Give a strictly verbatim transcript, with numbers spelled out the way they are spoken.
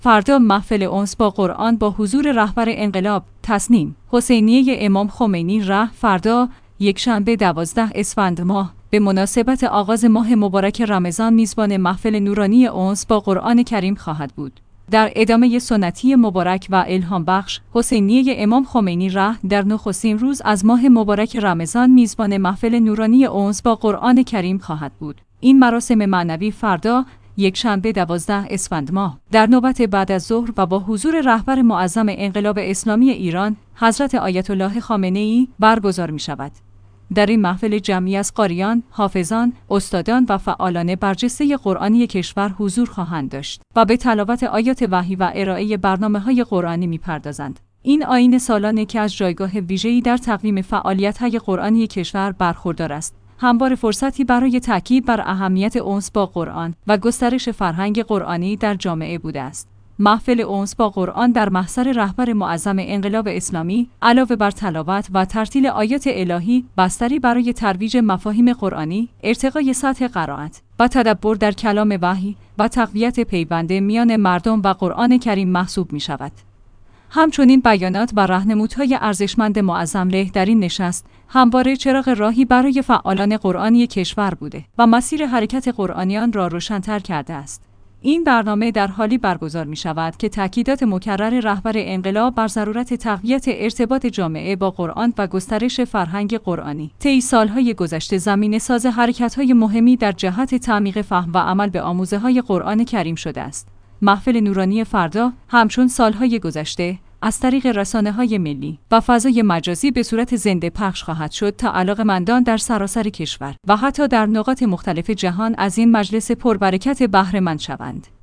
فردا محفل انس با قرآن با حضور رهبر انقلاب تصنیم حسینیه امام خمینی ره فردا یکشنبه دوازده اسفند ماه به مناسبت آغاز ماه مبارک رمضان میزبان محفل نورانی انس با قرآن کریم خواهد بود. در ادامه سنتی مبارک و الهام بخش حسینیه امام خمینی ره در نخستین روز از ماه مبارک رمضان میزبان محفل نورانی انس با قرآن کریم خواهد بود. این مراسم معنوی فردا یکشنبه دوازده اسفند ماه در نوبت بعد از ظهر و با حضور رهبر معظم انقلاب اسلامی ایران حضرت آیت الله خامنه‌ای برگزار می شود. در این محفل جمعی از قاریان، حافظان، استادان و فعالان برجسته قرآنی کشور حضور خواهند داشت و به تلاوت آیات وحی و ارائه برنامه‌های قرآنی می‌پردازند. این آیین سالانه که از جایگاه ویژه‌ای در تقویم فعالیت‌های قرآنی کشور برخوردار است، همواره فرصتی برای تاکید بر اهمیت انس با قرآن و گسترش فرهنگ قرآنی در جامعه بوده است. محفل انس با قرآن در محضر رهبر معظم انقلاب اسلامی علاوه بر تلاوت و ترتیل آیات الهی بستری برای ترویج مفاهیم قرآنی، ارتقای سطح قرائت و تدبر در کلام وحی و تقویت پیوند میان مردم و قرآن کریم محسوب می شود. همچنین بیانات و راهنمودهای ارزشمند معظم له در این نشست همواره چراغ راهی برای فعالان قرآنی کشور بوده و مسیر حرکت قرآنیان را روشن‌تر کرده است. این برنامه در حالی برگزار می شود که تاکیدات مکرر رهبر انقلاب بر ضرورت تقویت ارتباط جامعه با قرآن و گسترش فرهنگ قرآنی طی سالهای گذشته زمینه ساز حرکت‌های مهمی در جهت تعمیق فهم و عمل به آموزه‌های قرآن کریم شده است. محفل نورانی فردا همچون سالهای گذشته از طریق رسانه‌های ملی و فضای مجازی به صورت زنده پخش خواهد شد تا علاقه‌مندان در سراسر کشور و حتی در نقاط مختلف جهان از این مجلس پربرکت بهره مند شوند.